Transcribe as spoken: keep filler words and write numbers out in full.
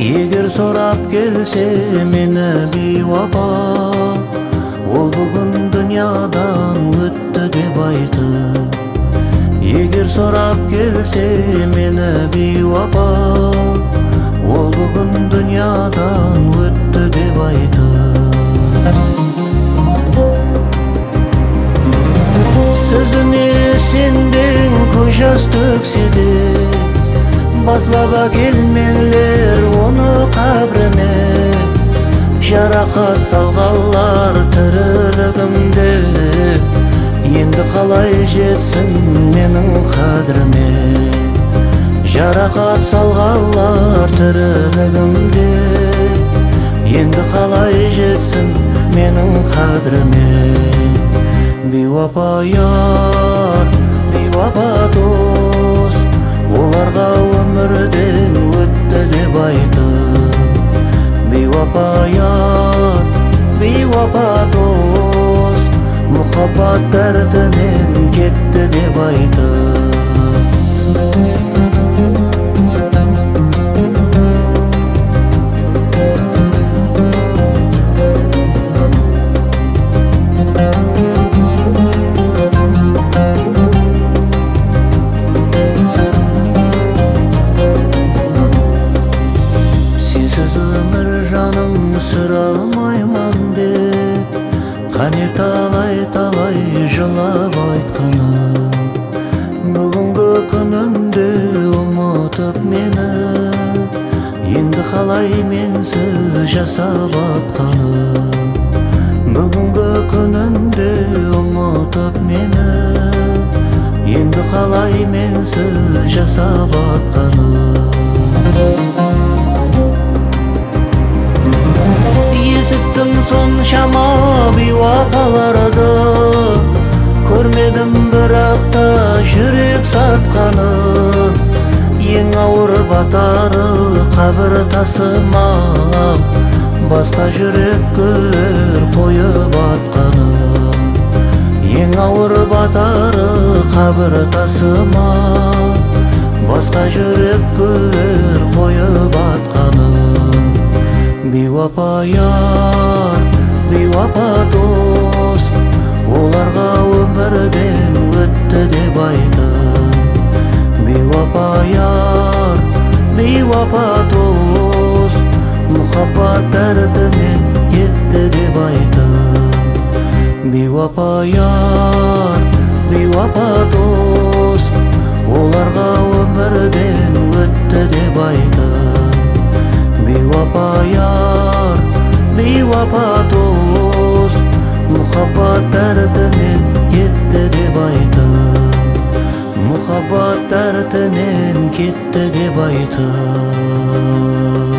Егер сорап келсе мені бейуапа, ол бүгін дүниядан өтті деп айты. Егер сорап келсе мені бейуапа, ол бүгін дүниядан өтті деп айты. Сөзіне сенбең көз жас төксе де, базлап әкелмеңлер оны қабіріме. Жарақат салғанлар тірілігімде, енді қалай жетсін менің қадіріме. Жарақат салғанлар тірілігімде, енді қалай жетсін менің қадіріме. Бейуапа яр, бейуапа дос, оларға өмірден өтті деп айты. Бейуапа яр, бейуапа дос, мұхаббат дәртінен кетті деп айты. Сүр алмайман деп қане талай-талай жылап айтқаным. Бүгінгі күнімде ұмытып мені, енді қалай менсіз жасап атқаным. Бүгінгі күнімде ұмытып мені, енді қалай менсіз жасап атқаным. Есіттім соншама бейуапаларды, көрмедім бірақ та жүрек сатқанын. Ең ауыр батары қабір тасыма, басқа жүрек гүлдер қойып атқанын. Ең ауыр батары қабір тасыма, басқа жүрек гүлдер қойып атқанын. Бейуапа яр, бейуапа дос, оларға өмірден өтті деп айты. Бейуапа яр, бейуапа дос, мұхаббат дәртінен кетті деп айты. Бейуапа яр, бейуапа дос, оларға өмірден өтті деп айты. Бейуапа яр, бейуапа дос, мұхаббат дәртінен кетті деп айты. Мұхаббат дәртінен кетті деп айты.